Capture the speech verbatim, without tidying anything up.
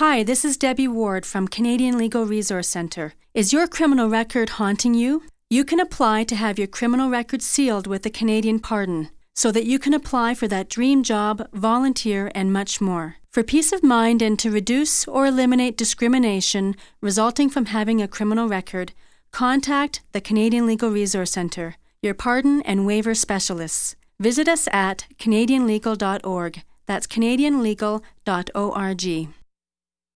Hi, this is Debbie Ward from Canadian Legal Resource Centre. Is your criminal record haunting you? You can apply to have your criminal record sealed with the Canadian Pardon, so that you can apply for that dream job, volunteer, and much more. For peace of mind and to reduce or eliminate discrimination resulting from having a criminal record, contact the Canadian Legal Resource Centre, your pardon and waiver specialists. Visit us at canadian legal dot org. That's canadian legal dot org.